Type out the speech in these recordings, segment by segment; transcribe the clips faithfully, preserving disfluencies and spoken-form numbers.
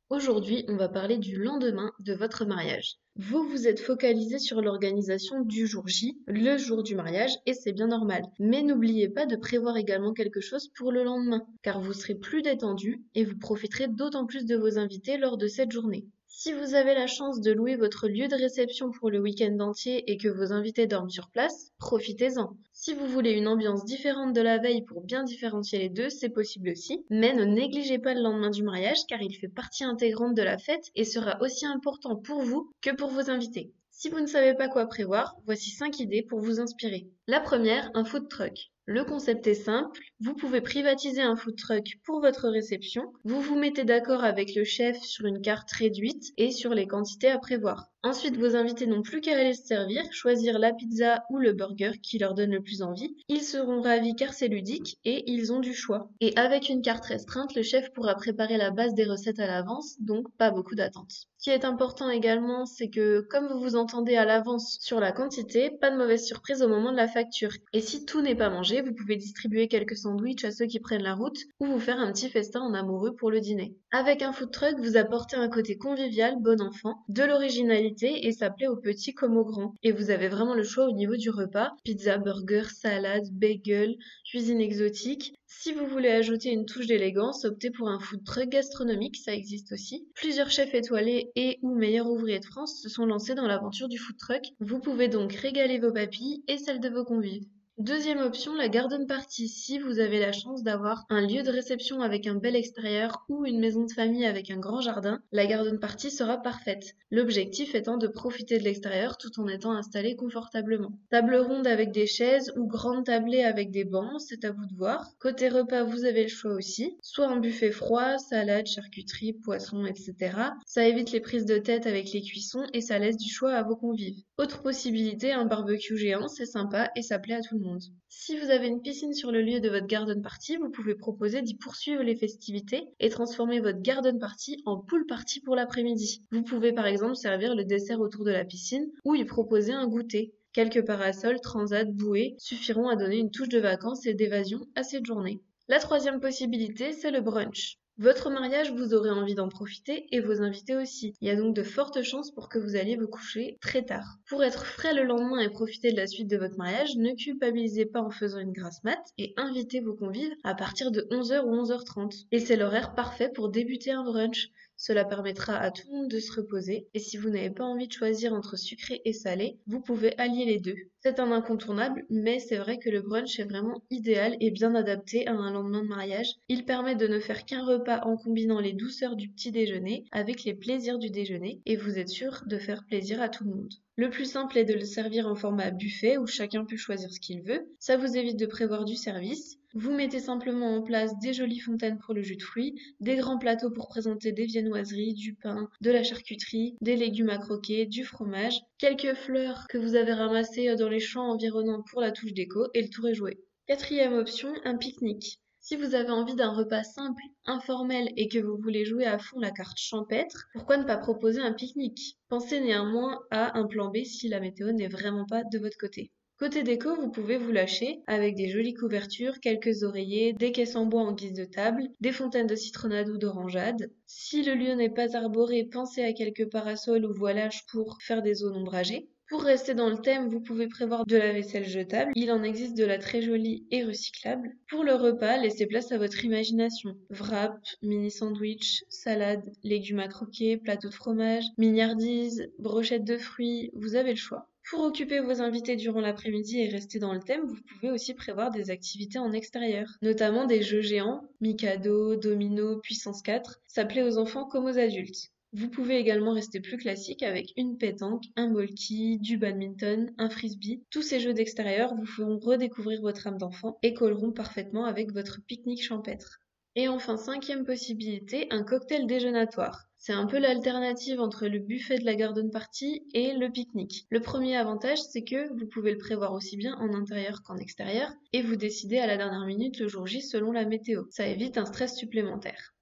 Aujourd'hui, on va parler du lendemain de votre mariage. Vous vous êtes focalisé sur l'organisation du jour J, le jour du mariage, et c'est bien normal. Mais n'oubliez pas de prévoir également quelque chose pour le lendemain, car vous serez plus détendu et vous profiterez d'autant plus de vos invités lors de cette journée. Si vous avez la chance de louer votre lieu de réception pour le week-end entier et que vos invités dorment sur place, profitez-en. Si vous voulez une ambiance différente de la veille pour bien différencier les deux, c'est possible aussi, mais ne négligez pas le lendemain du mariage car il fait partie intégrante de la fête et sera aussi important pour vous que pour vos invités. Si vous ne savez pas quoi prévoir, voici cinq idées pour vous inspirer. La première, un food truck. Le concept est simple, vous pouvez privatiser un food truck pour votre réception, vous vous mettez d'accord avec le chef sur une carte réduite et sur les quantités à prévoir. Ensuite, vos invités n'ont plus qu'à aller se servir, choisir la pizza ou le burger qui leur donne le plus envie. Ils seront ravis car c'est ludique et ils ont du choix. Et avec une carte restreinte, le chef pourra préparer la base des recettes à l'avance, donc pas beaucoup d'attente. Ce qui est important également, c'est que comme vous vous entendez à l'avance sur la quantité, pas de mauvaise surprise au moment de la facture. Et si tout n'est pas mangé, vous pouvez distribuer quelques sandwichs à ceux qui prennent la route ou vous faire un petit festin en amoureux pour le dîner. Avec un food truck, vous apportez un côté convivial, bon enfant, de l'originalité et ça plaît aux petits comme aux grands. Et vous avez vraiment le choix au niveau du repas, pizza, burger, salade, bagel, cuisine exotique. Si vous voulez ajouter une touche d'élégance, optez pour un food truck gastronomique, ça existe aussi. Plusieurs chefs étoilés et ou meilleurs ouvriers de France se sont lancés dans l'aventure du food truck. Vous pouvez donc régaler vos papilles et celles de vos convives. Deuxième option, la garden party. Si vous avez la chance d'avoir un lieu de réception avec un bel extérieur ou une maison de famille avec un grand jardin, la garden party sera parfaite. L'objectif étant de profiter de l'extérieur tout en étant installé confortablement. Table ronde avec des chaises ou grande tablée avec des bancs, c'est à vous de voir. Côté repas, vous avez le choix aussi. Soit un buffet froid, salade, charcuterie, poisson, et cetera. Ça évite les prises de tête avec les cuissons et ça laisse du choix à vos convives. Autre possibilité, un barbecue géant, c'est sympa et ça plaît à tout le monde. Si vous avez une piscine sur le lieu de votre garden party, vous pouvez proposer d'y poursuivre les festivités et transformer votre garden party en pool party pour l'après-midi. Vous pouvez par exemple servir le dessert autour de la piscine ou y proposer un goûter. Quelques parasols, transats, bouées suffiront à donner une touche de vacances et d'évasion à cette journée. La troisième possibilité, c'est le brunch. Votre mariage, vous aurez envie d'en profiter et vos invités aussi. Il y a donc de fortes chances pour que vous alliez vous coucher très tard. Pour être frais le lendemain et profiter de la suite de votre mariage, ne culpabilisez pas en faisant une grasse mat et invitez vos convives à partir de onze heures ou onze heures trente. Et c'est l'horaire parfait pour débuter un brunch. Cela permettra à tout le monde de se reposer et si vous n'avez pas envie de choisir entre sucré et salé, vous pouvez allier les deux. C'est un incontournable, mais c'est vrai que le brunch est vraiment idéal et bien adapté à un lendemain de mariage. Il permet de ne faire qu'un repas en combinant les douceurs du petit déjeuner avec les plaisirs du déjeuner et vous êtes sûr de faire plaisir à tout le monde. Le plus simple est de le servir en format buffet où chacun peut choisir ce qu'il veut. Ça vous évite de prévoir du service. Vous mettez simplement en place des jolies fontaines pour le jus de fruits, des grands plateaux pour présenter des viennoiseries, du pain, de la charcuterie, des légumes à croquer, du fromage, quelques fleurs que vous avez ramassées dans les champs environnants pour la touche déco et le tour est joué. Quatrième option, un pique-nique. Si vous avez envie d'un repas simple, informel et que vous voulez jouer à fond la carte champêtre, pourquoi ne pas proposer un pique-nique? Pensez néanmoins à un plan B si la météo n'est vraiment pas de votre côté. Côté déco, vous pouvez vous lâcher avec des jolies couvertures, quelques oreillers, des caisses en bois en guise de table, des fontaines de citronnade ou d'orangeade. Si le lieu n'est pas arboré, pensez à quelques parasols ou voilages pour faire des zones ombragées. Pour rester dans le thème, vous pouvez prévoir de la vaisselle jetable. Il en existe de la très jolie et recyclable. Pour le repas, laissez place à votre imagination. Wrap, mini sandwich, salade, légumes à croquer, plateau de fromage, mignardises, brochettes de fruits, vous avez le choix. Pour occuper vos invités durant l'après-midi et rester dans le thème, vous pouvez aussi prévoir des activités en extérieur, notamment des jeux géants, Mikado, Domino, Puissance quatre, ça plaît aux enfants comme aux adultes. Vous pouvez également rester plus classique avec une pétanque, un molki, du badminton, un frisbee. Tous ces jeux d'extérieur vous feront redécouvrir votre âme d'enfant et colleront parfaitement avec votre pique-nique champêtre. Et enfin, cinquième possibilité, un cocktail déjeunatoire. C'est un peu l'alternative entre le buffet de la garden party et le pique-nique. Le premier avantage, c'est que vous pouvez le prévoir aussi bien en intérieur qu'en extérieur et vous décidez à la dernière minute le jour J selon la météo. Ça évite un stress supplémentaire.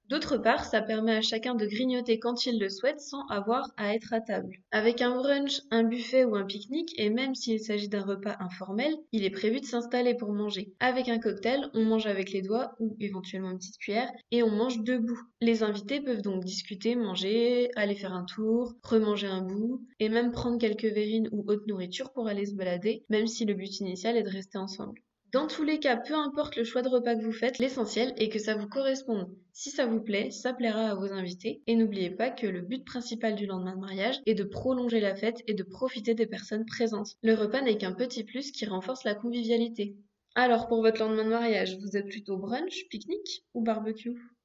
D'autre part, ça permet à chacun de grignoter quand il le souhaite sans avoir à être à table. Avec un brunch, un buffet ou un pique-nique, et même s'il s'agit d'un repas informel, il est prévu de s'installer pour manger. Avec un cocktail, on mange avec les doigts ou éventuellement une petite cuillère et on mange debout. Les invités peuvent donc discuter, manger, aller faire un tour, remanger un bout et même prendre quelques verrines ou autre nourriture pour aller se balader, même si le but initial est de rester ensemble. Dans tous les cas, peu importe le choix de repas que vous faites, l'essentiel est que ça vous corresponde. Si ça vous plaît, ça plaira à vos invités. Et n'oubliez pas que le but principal du lendemain de mariage est de prolonger la fête et de profiter des personnes présentes. Le repas n'est qu'un petit plus qui renforce la convivialité. Alors, pour votre lendemain de mariage, vous êtes plutôt brunch, pique-nique ou barbecue?